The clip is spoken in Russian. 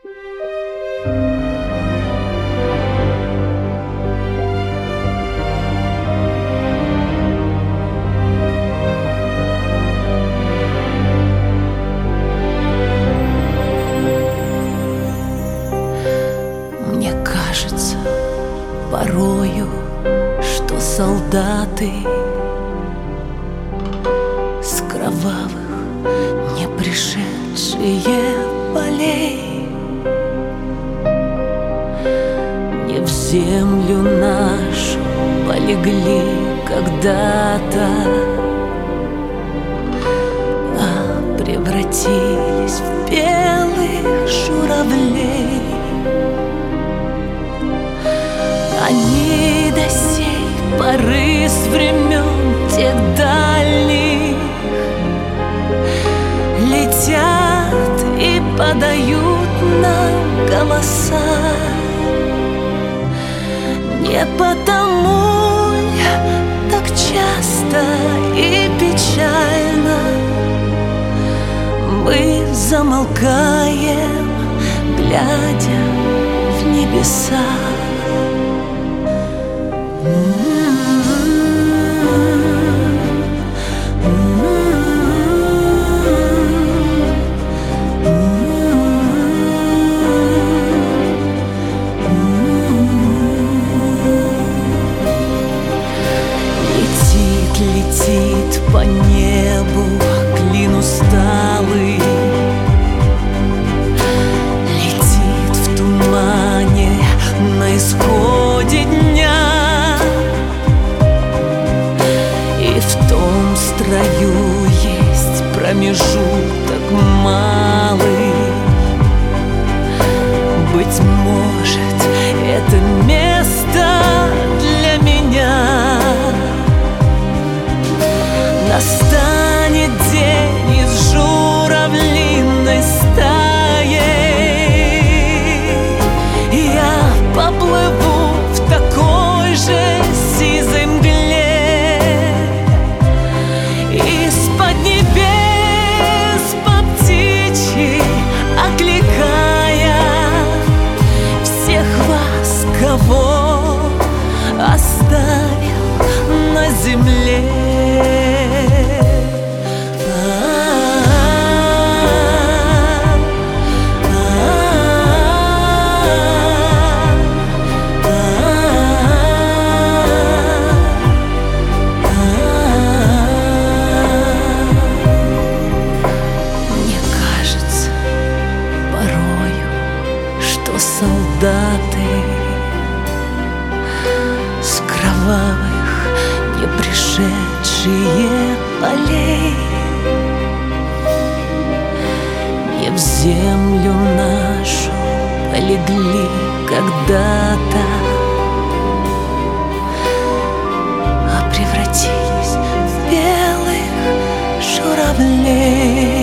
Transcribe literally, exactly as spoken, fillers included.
Мне кажется порою, что солдаты с кровавых не пришедшие полей не в землю нашу полегли когда-то, а превратились в белых журавлей. Они до сей поры с времен тех дальних летят и подают нам голоса. Не потому ли так часто и печально мы замолкаем, глядя в небеса? Летит по небу клин усталый, летит в тумане на исходе дня, и в том строю есть промежуток малый. Быть может, это место для меня. Настанет день из журавлиной стаи, я поплыву в такой же сизой мгле, из-под небес по птичьи окликая всех вас, кого оставил на земле. Солдаты с кровавых не пришедшие полей не в землю нашу полегли когда-то, а превратились в белых журавлей.